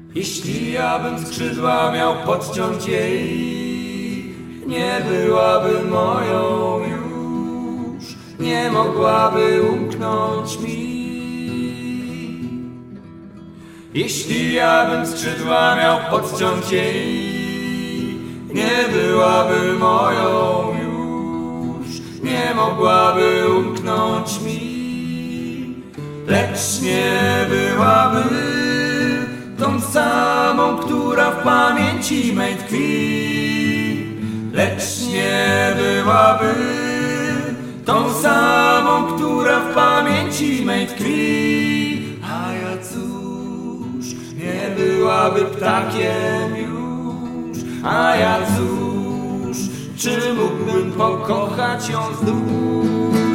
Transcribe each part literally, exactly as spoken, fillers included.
Jeśli ja bym skrzydła miał podciąć jej, nie byłaby moją już, nie mogłaby umknąć mi. Jeśli ja bym skrzydła miał podciąć jej, nie byłaby moją już, nie mogłaby umknąć mi. Lecz nie byłaby tą samą, która w pamięci mej tkwi. Lecz nie byłaby tą samą, która w pamięci mej tkwi. A ja cóż, nie byłaby ptakiem już. A ja cóż, czy mógłbym pokochać ją znów?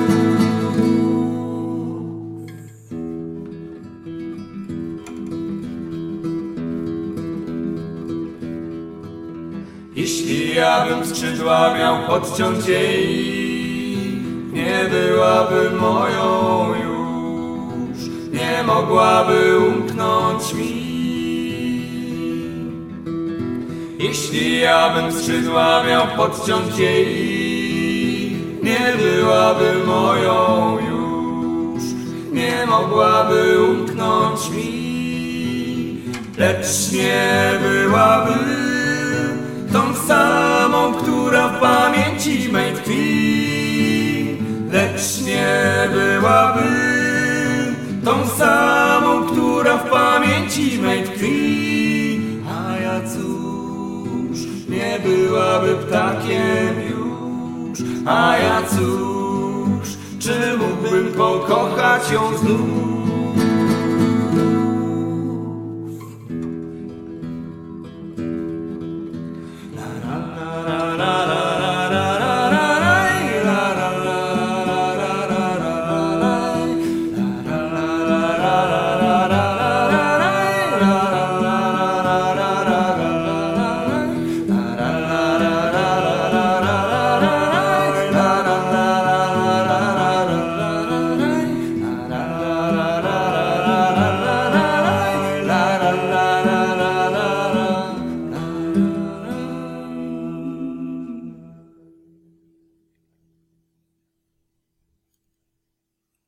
Jeśli ja bym skrzydła miał podciąć jej, nie byłaby moją już, nie mogłaby umknąć mi. Jeśli ja bym skrzydła miał podciąć jej, nie byłaby moją już, nie mogłaby umknąć mi. Lecz nie byłaby tą samą, która w pamięci mej tkwi. Lecz nie byłaby tą samą, która w pamięci mej tkwi. A ja cóż, nie byłaby ptakiem już. A ja cóż, czy mógłbym pokochać ją znów?